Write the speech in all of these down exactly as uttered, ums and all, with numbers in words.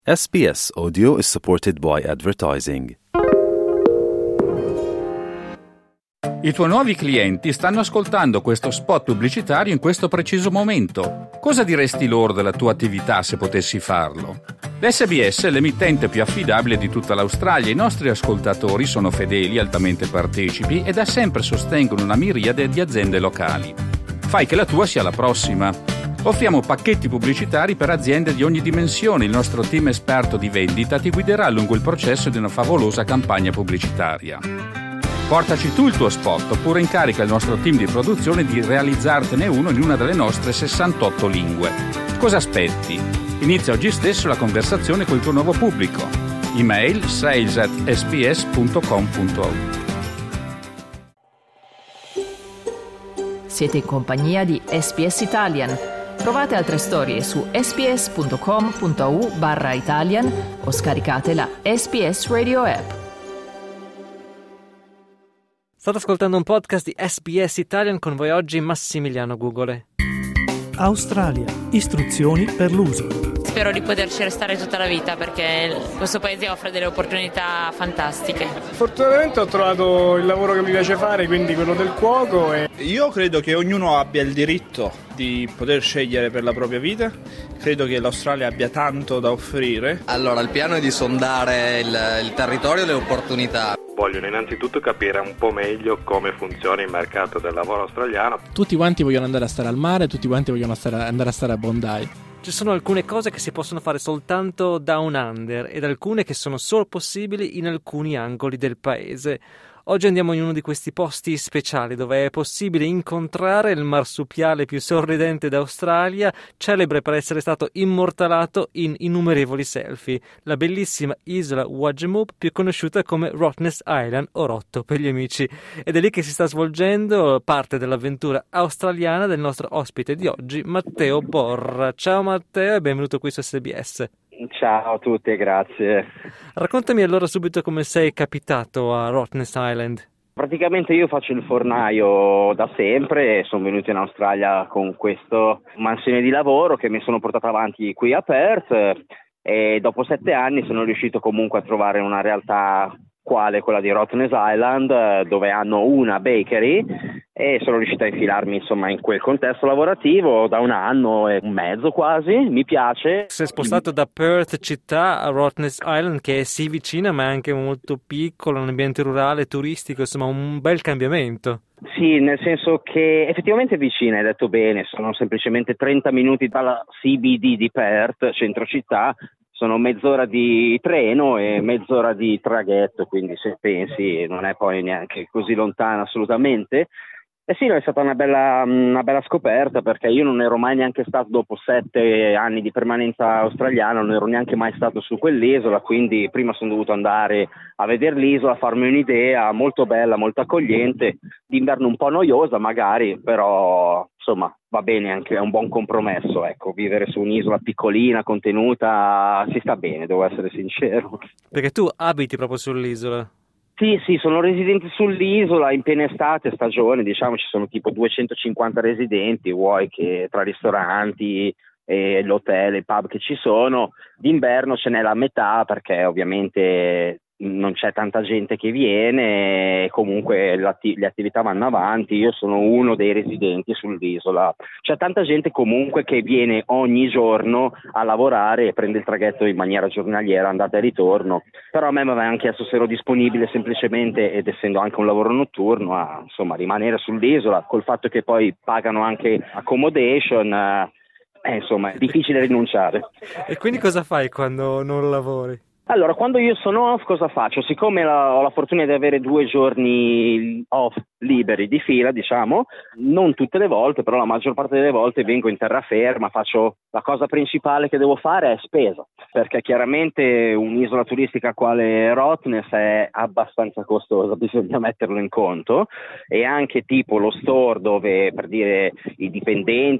S B S Audio is supported by advertising. I tuoi nuovi clienti stanno ascoltando questo spot pubblicitario in questo preciso momento. Cosa diresti loro della tua attività se potessi farlo? L'S B S è l'emittente più affidabile di tutta l'Australia. I nostri ascoltatori sono fedeli, altamente partecipi e da sempre sostengono una miriade di aziende locali. Fai che la tua sia la prossima. Offriamo pacchetti pubblicitari per aziende di ogni dimensione. Il nostro team esperto di vendita ti guiderà lungo il processo di una favolosa campagna pubblicitaria. Portaci tu il tuo spot oppure incarica il nostro team di produzione di realizzartene uno in una delle nostre sessantotto lingue. Cosa aspetti? Inizia oggi stesso la conversazione col tuo nuovo pubblico. Email sales at s b s punto com punto a u. Siete in compagnia di S B S Italian. Trovate altre storie su sbs.com.au barra Italian o scaricate la S B S Radio app. State ascoltando un podcast di S B S Italian, con voi oggi Massimiliano Gugole. Australia. Istruzioni per l'uso. Spero di poterci restare tutta la vita perché questo paese offre delle opportunità fantastiche. Fortunatamente ho trovato il lavoro che mi piace fare, quindi quello del cuoco. E... Io credo che ognuno abbia il diritto di poter scegliere per la propria vita. Credo che l'Australia abbia tanto da offrire. Allora, il piano è di sondare il, il territorio e le opportunità. Vogliono innanzitutto capire un po' meglio come funziona il mercato del lavoro australiano. Tutti quanti vogliono andare a stare al mare, tutti quanti vogliono stare, andare a stare a Bondi. Ci sono alcune cose che si possono fare soltanto down under ed alcune che sono solo possibili in alcuni angoli del paese. Oggi andiamo in uno di questi posti speciali dove è possibile incontrare il marsupiale più sorridente d'Australia, celebre per essere stato immortalato in innumerevoli selfie, la bellissima isola Wajamoop, più conosciuta come Rottnest Island o Rotto per gli amici. Ed è lì che si sta svolgendo parte dell'avventura australiana del nostro ospite di oggi, Matteo Borra. Ciao Matteo e benvenuto qui su S B S. Ciao a tutti, grazie. Raccontami allora subito come sei capitato a Rottnest Island. Praticamente io faccio il fornaio da sempre e sono venuto in Australia con questo mansione di lavoro che mi sono portato avanti qui a Perth e dopo sette anni sono riuscito comunque a trovare una realtà quale quella di Rottnest Island, dove hanno una bakery, e sono riuscito a infilarmi insomma in quel contesto lavorativo da un anno e un mezzo quasi. Mi piace. Sei spostato da Perth città a Rottnest Island, che è sì vicina ma è anche molto piccola, un ambiente rurale, turistico, insomma un bel cambiamento. Sì, nel senso che effettivamente è vicina, hai detto bene, sono semplicemente trenta minuti dalla C B D di Perth, centro città. Sono mezz'ora di treno e mezz'ora di traghetto, quindi se pensi non è poi neanche così lontana assolutamente. E sì, è stata una bella, una bella scoperta, perché io non ero mai neanche stato, dopo sette anni di permanenza australiana, non ero neanche mai stato su quell'isola, quindi prima sono dovuto andare a vedere l'isola, farmi un'idea, molto bella, molto accogliente, d'inverno un po' noiosa magari, però insomma va bene, anche è un buon compromesso, ecco, vivere su un'isola piccolina, contenuta, si sta bene, devo essere sincero. Perché tu abiti proprio sull'isola? Sì, sì, sono residente sull'isola, in piena estate, stagione, diciamo ci sono tipo duecentocinquanta residenti, vuoi che tra ristoranti e l'hotel e i pub che ci sono, d'inverno ce n'è la metà perché ovviamente non c'è tanta gente che viene e comunque le attività vanno avanti. Io sono uno dei residenti sull'isola, c'è tanta gente comunque che viene ogni giorno a lavorare e prende il traghetto in maniera giornaliera, andata e ritorno, però a me mi avevano chiesto se ero disponibile semplicemente, ed essendo anche un lavoro notturno, a insomma rimanere sull'isola, col fatto che poi pagano anche accommodation, eh, insomma è difficile rinunciare. E quindi cosa fai quando non lavori? Allora, quando io sono off cosa faccio? Siccome la, ho la fortuna di avere due giorni off liberi di fila, diciamo, non tutte le volte, però la maggior parte delle volte vengo in terraferma, faccio la cosa principale che devo fare è spesa, perché chiaramente un'isola turistica quale Rottnest è abbastanza costosa, bisogna metterlo in conto, e anche tipo lo store dove, per dire, i dipendenti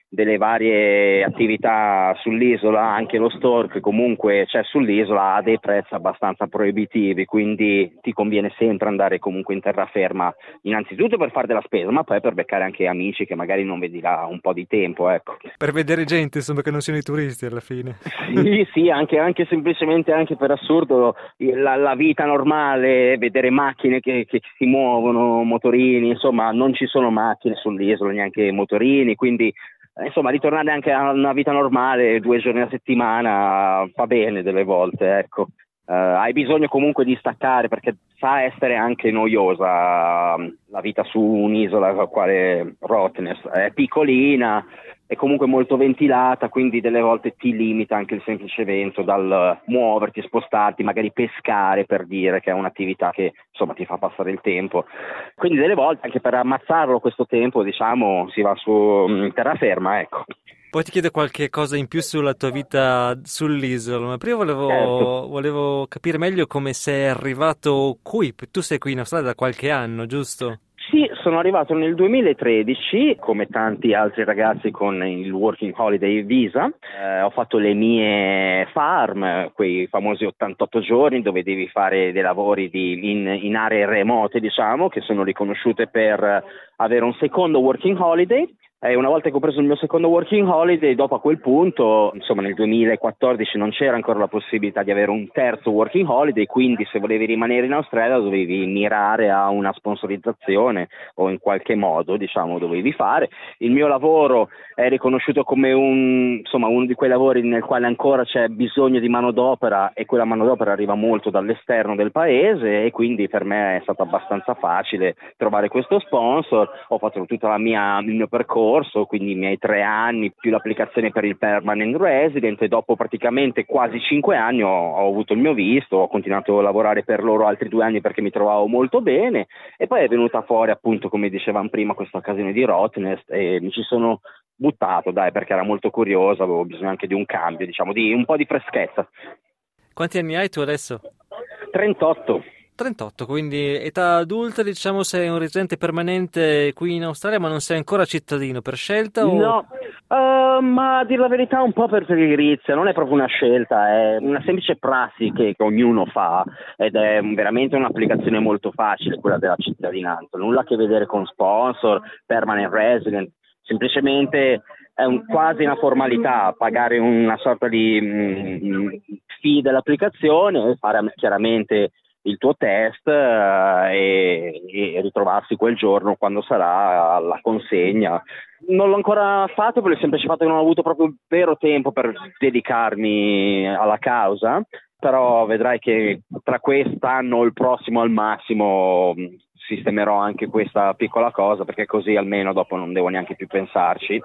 delle varie attività sull'isola, anche lo store che comunque c'è sull'isola ha dei prezzi abbastanza proibitivi, quindi ti conviene sempre andare comunque in terraferma, innanzitutto per fare della spesa, ma poi per beccare anche amici che magari non vedi da un po' di tempo, ecco. Per vedere gente, insomma, che non siano i turisti alla fine. Sì, sì, anche, anche semplicemente, anche per assurdo, la, la vita normale, vedere macchine che, che si muovono, motorini, insomma non ci sono macchine sull'isola, neanche motorini, quindi insomma ritornare anche a una vita normale due giorni a settimana va bene delle volte, ecco. Uh, hai bisogno comunque di staccare perché sa essere anche noiosa uh, la vita su un'isola quale Rottnest, è piccolina, è comunque molto ventilata, quindi delle volte ti limita anche il semplice evento dal muoverti, spostarti, magari pescare, per dire, che è un'attività che insomma ti fa passare il tempo. Quindi delle volte anche per ammazzarlo questo tempo, diciamo, si va su um, terraferma, ecco. Poi ti chiedo qualche cosa in più sulla tua vita sull'isola, ma prima volevo, certo. volevo capire meglio come sei arrivato qui. Tu sei qui in Australia da qualche anno, giusto? Sì, sono arrivato nel duemilatredici, come tanti altri ragazzi con il Working Holiday Visa. Eh, ho fatto le mie farm, quei famosi ottantotto giorni dove devi fare dei lavori di, in, in aree remote, diciamo, che sono riconosciute per avere un secondo Working Holiday. E una volta che ho preso il mio secondo Working Holiday, dopo a quel punto, insomma nel duemilaquattordici non c'era ancora la possibilità di avere un terzo Working Holiday, quindi se volevi rimanere in Australia dovevi mirare a una sponsorizzazione o in qualche modo, diciamo, dovevi fare. Il mio lavoro è riconosciuto come un, insomma, uno di quei lavori nel quale ancora c'è bisogno di manodopera e quella manodopera arriva molto dall'esterno del paese, e quindi per me è stato abbastanza facile trovare questo sponsor. Ho fatto tutta la mia, il mio percorso, quindi i miei tre anni più l'applicazione per il permanent resident, e dopo praticamente quasi cinque anni ho, ho avuto il mio visto, ho continuato a lavorare per loro altri due anni perché mi trovavo molto bene, e poi è venuta fuori, appunto, come dicevamo prima, questa occasione di Rottnest e mi ci sono buttato, dai, perché era molto curioso, avevo bisogno anche di un cambio, diciamo, di un po' di freschezza. Quanti anni hai tu adesso? trentotto. trentotto, quindi età adulta, diciamo, sei un residente permanente qui in Australia, ma non sei ancora cittadino per scelta? O... No, uh, ma a dire la verità un po' per pigrizia, non è proprio una scelta, è una semplice prassi che, che ognuno fa, ed è veramente un'applicazione molto facile quella della cittadinanza, nulla a che vedere con sponsor, permanent resident, semplicemente è un, quasi una formalità, pagare una sorta di mm, fee dell'applicazione e fare chiaramente il tuo test uh, e, e ritrovarsi quel giorno quando sarà la consegna. Non l'ho ancora fatto per il semplice fatto che non ho avuto proprio il vero tempo per dedicarmi alla causa, però vedrai che tra quest'anno o il prossimo al massimo sistemerò anche questa piccola cosa, perché così almeno dopo non devo neanche più pensarci,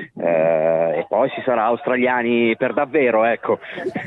eh, e poi si sarà australiani per davvero, ecco.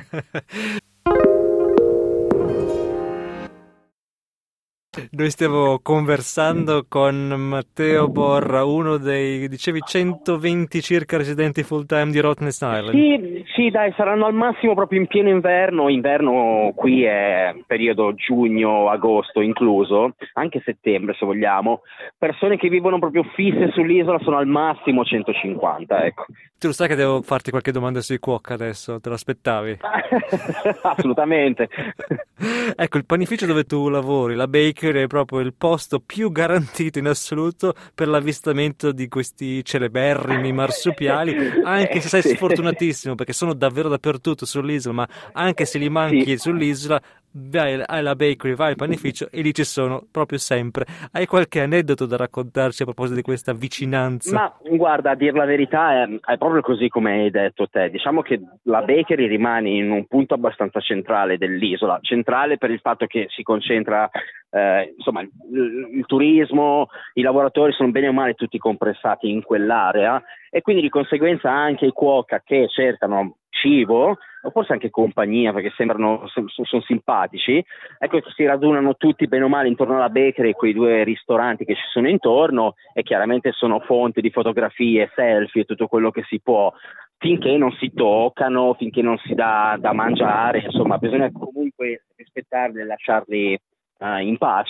Noi stiamo conversando con Matteo Borra, uno dei, dicevi, centoventi circa residenti full time di Rottnest Island. Sì, sì, dai, saranno al massimo proprio in pieno inverno. Inverno qui è periodo giugno-agosto incluso, anche settembre se vogliamo. Persone che vivono proprio fisse sull'isola sono al massimo centocinquanta, ecco. Tu lo sai che devo farti qualche domanda sui cuoca adesso, te lo aspettavi? Assolutamente. Ecco, il panificio dove tu lavori, la bakery, è proprio il posto più garantito in assoluto per l'avvistamento di questi celeberrimi marsupiali, anche se sei sì. sfortunatissimo, perché sono davvero dappertutto sull'isola, ma anche se li manchi sì. sull'isola, vai alla bakery, vai al panificio e lì ci sono proprio sempre. Hai qualche aneddoto da raccontarci a proposito di questa vicinanza? Ma guarda, a dir la verità è, è proprio così come hai detto te. Diciamo che la bakery rimane in un punto abbastanza centrale dell'isola, centrale per il fatto che si concentra eh, insomma il, il turismo, i lavoratori sono bene o male tutti compressati in quell'area, e quindi di conseguenza anche i cuoca che cercano cibo, o forse anche compagnia, perché sembrano sono, sono simpatici, ecco, si radunano tutti bene o male intorno alla bakery e quei due ristoranti che ci sono intorno, e chiaramente sono fonte di fotografie, selfie e tutto quello che si può, finché non si toccano, finché non si dà da mangiare, insomma bisogna comunque rispettarli e lasciarli uh, in pace.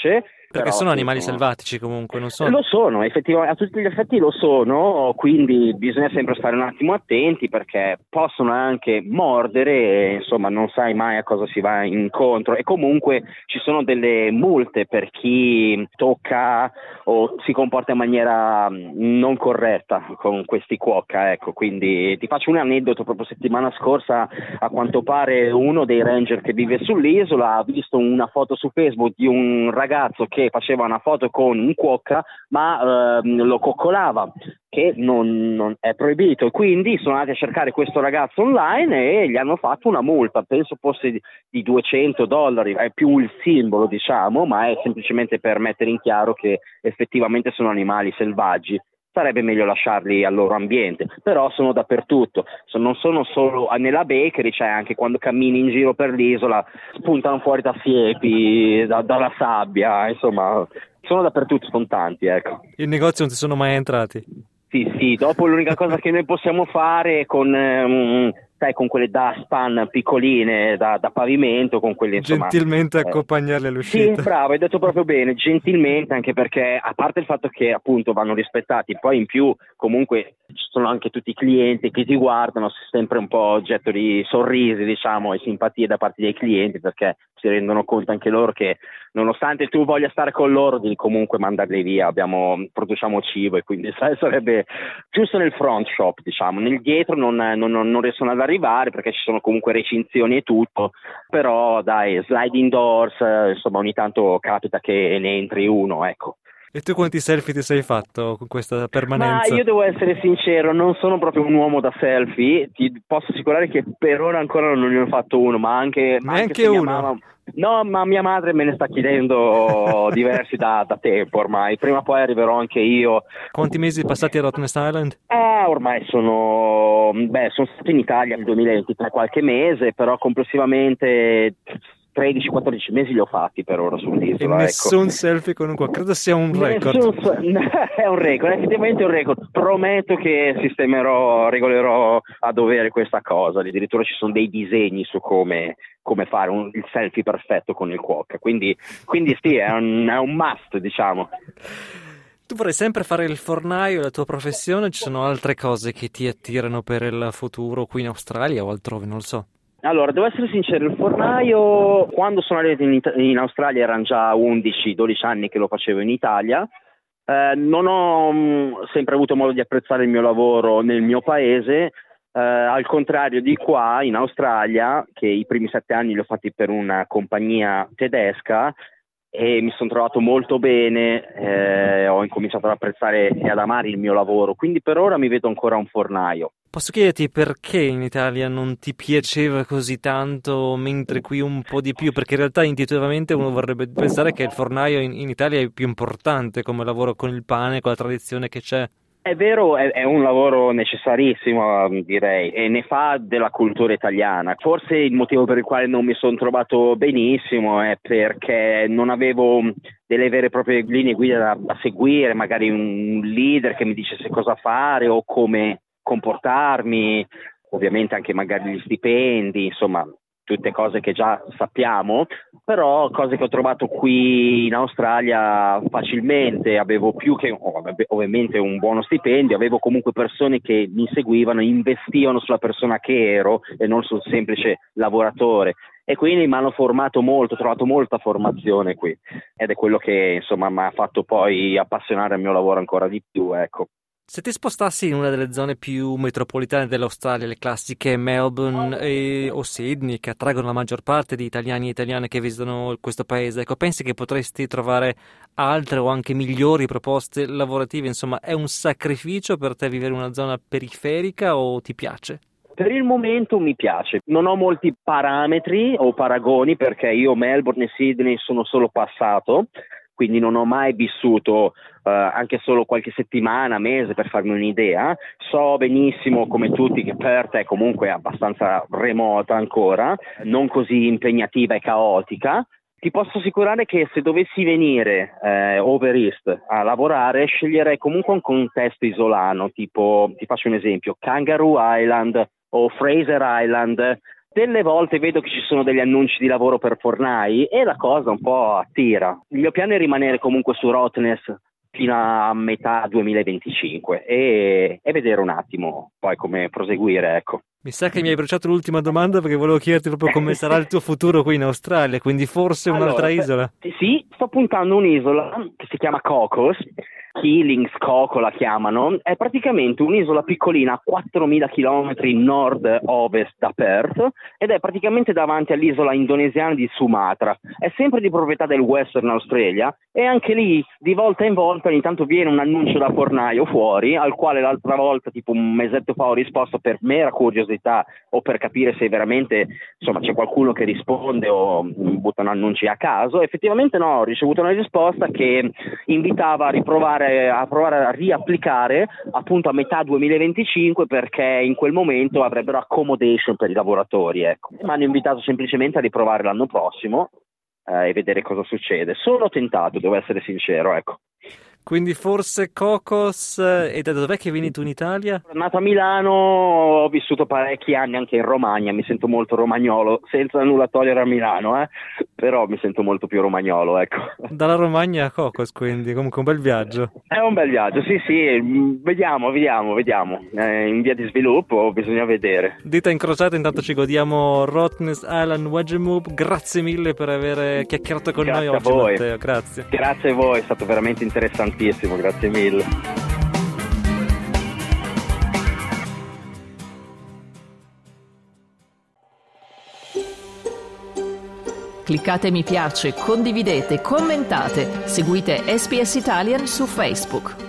Perché Però, sono animali appunto, selvatici comunque, non sono... Lo sono, effettivamente, a tutti gli effetti lo sono, quindi bisogna sempre stare un attimo attenti perché possono anche mordere e, insomma, non sai mai a cosa si va incontro, e comunque ci sono delle multe per chi tocca o si comporta in maniera non corretta con questi quokka, ecco. Quindi ti faccio un aneddoto: proprio settimana scorsa, a quanto pare, uno dei ranger che vive sull'isola ha visto una foto su Facebook di un ragazzo che faceva una foto con un quokka, ma ehm, lo coccolava, che non, non è proibito, quindi sono andati a cercare questo ragazzo online e gli hanno fatto una multa, penso fosse di, di duecento dollari, è più il simbolo, diciamo, ma è semplicemente per mettere in chiaro che effettivamente sono animali selvaggi. Sarebbe meglio lasciarli al loro ambiente, però sono dappertutto, non sono solo nella bakery, c'è anche quando cammini in giro per l'isola, spuntano fuori da siepi, da, dalla sabbia, insomma, sono dappertutto, sono tanti, ecco. In negozio non ti sono mai entrati? Sì, sì, dopo l'unica cosa che noi possiamo fare con... Um, sai, con quelle dustpan piccoline da, da pavimento, con quelle, insomma, gentilmente eh, accompagnarle all'uscita. Sì, bravo, hai detto proprio bene, gentilmente, anche perché, a parte il fatto che appunto vanno rispettati, poi in più comunque ci sono anche tutti i clienti che ti guardano, sempre un po' oggetto di sorrisi, diciamo, e simpatie da parte dei clienti, perché si rendono conto anche loro che nonostante tu voglia stare con loro, devi comunque mandarli via, abbiamo, produciamo cibo, e quindi sai, sarebbe giusto nel front shop, diciamo, nel dietro non, non, non riescono ad arrivare perché ci sono comunque recinzioni e tutto, però dai, sliding doors, insomma, ogni tanto capita che ne entri uno, ecco. E tu quanti selfie ti sei fatto con questa permanenza? Ma io devo essere sincero, non sono proprio un uomo da selfie, ti posso assicurare che per ora ancora non ne ho fatto uno, ma anche... Ma neanche anche uno? Mamma... No, ma mia madre me ne sta chiedendo diversi da, da tempo ormai, prima o poi arriverò anche io. Quanti mesi passati a Rottnest Island? Ah, ormai sono... Beh, sono stato in Italia nel duemilaventitré qualche mese, però complessivamente... tredici quattordici mesi li ho fatti per ora sull'isola. E nessun ecco. selfie con un qua, credo sia un record. Nessun... è un record, effettivamente è un record. Prometto che sistemerò, regolerò a dovere questa cosa. Addirittura ci sono dei disegni su come, come fare un, il selfie perfetto con il quokka. Quindi, quindi sì, è un, è un must, diciamo. Tu vorrei sempre fare il fornaio, la tua professione, ci sono altre cose che ti attirano per il futuro qui in Australia o altrove, non lo so. Allora, devo essere sincero, il fornaio, quando sono arrivato in, It- in Australia erano già undici dodici anni che lo facevo in Italia. Eh, non ho mh, sempre avuto modo di apprezzare il mio lavoro nel mio paese, eh, al contrario di qua in Australia, che i primi sette anni li ho fatti per una compagnia tedesca e mi sono trovato molto bene, eh, ho incominciato ad apprezzare e ad amare il mio lavoro, quindi per ora mi vedo ancora un fornaio. Posso chiederti perché in Italia non ti piaceva così tanto, mentre qui un po' di più? Perché in realtà intuitivamente uno vorrebbe pensare che il fornaio in, in Italia è più importante come lavoro con il pane, con la tradizione che c'è. È vero, è, è un lavoro necessarissimo, direi, e ne fa della cultura italiana. Forse il motivo per il quale non mi sono trovato benissimo è perché non avevo delle vere e proprie linee guida da, da seguire, magari un leader che mi dicesse cosa fare o come comportarmi, ovviamente anche magari gli stipendi, insomma tutte cose che già sappiamo, però cose che ho trovato qui in Australia facilmente. Avevo più che ovviamente un buono stipendio, avevo comunque persone che mi seguivano, investivano sulla persona che ero e non sul semplice lavoratore, e quindi mi hanno formato molto, ho trovato molta formazione qui, ed è quello che insomma mi ha fatto poi appassionare al mio lavoro ancora di più, ecco. Se ti spostassi in una delle zone più metropolitane dell'Australia, le classiche Melbourne e, o Sydney, che attraggono la maggior parte di italiani e italiane che visitano questo paese, ecco, pensi che potresti trovare altre o anche migliori proposte lavorative? Insomma, è un sacrificio per te vivere in una zona periferica o ti piace? Per il momento mi piace, non ho molti parametri o paragoni perché io Melbourne e Sydney sono solo passato, quindi non ho mai vissuto uh, anche solo qualche settimana, mese per farmi un'idea. So benissimo come tutti che Perth è comunque abbastanza remota ancora, non così impegnativa e caotica. Ti posso assicurare che se dovessi venire eh, over East a lavorare sceglierei comunque un contesto isolano, tipo, ti faccio un esempio, Kangaroo Island o Fraser Island, Delle volte vedo che ci sono degli annunci di lavoro per fornai e la cosa un po' attira. Il mio piano è rimanere comunque su Rottnest fino a metà duemilaventicinque e, e vedere un attimo poi come proseguire, ecco. Mi sa che mi hai bruciato l'ultima domanda perché volevo chiederti proprio come sarà il tuo futuro qui in Australia, quindi forse un'altra allora, isola? Sì, sto puntando un'isola che si chiama Cocos, Keelings, Coco la chiamano, è praticamente un'isola piccolina a quattromila chilometri nord-ovest da Perth ed è praticamente davanti all'isola indonesiana di Sumatra, è sempre di proprietà del Western Australia e anche lì di volta in volta ogni tanto viene un annuncio da fornaio fuori, al quale l'altra volta tipo un mesetto fa ho risposto per mera curiosità o per capire se veramente insomma c'è qualcuno che risponde o buttano annunci a caso. Effettivamente no, ho ricevuto una risposta che invitava a riprovare a provare a riapplicare appunto a metà duemilaventicinque perché in quel momento avrebbero accommodation per i lavoratori, ecco. Mi hanno invitato semplicemente a riprovare l'anno prossimo eh, e vedere cosa succede. Sono tentato, devo essere sincero, ecco. Quindi forse Cocos, e da dov'è che vieni tu in Italia? Sono nato a Milano, ho vissuto parecchi anni anche in Romagna, mi sento molto romagnolo, senza nulla togliere a Milano, eh? Però mi sento molto più romagnolo, ecco. Dalla Romagna a Cocos, quindi comunque un bel viaggio. È un bel viaggio, sì sì, vediamo, vediamo, vediamo, è in via di sviluppo, bisogna vedere. Dita incrociate, intanto ci godiamo Rottnest Island Wedgemoup, grazie mille per aver chiacchierato con grazie noi oggi, voi. Matteo, grazie. Grazie a voi, è stato veramente interessantissimo, grazie mille. Cliccate mi piace, condividete, commentate, seguite S B S Italian su Facebook.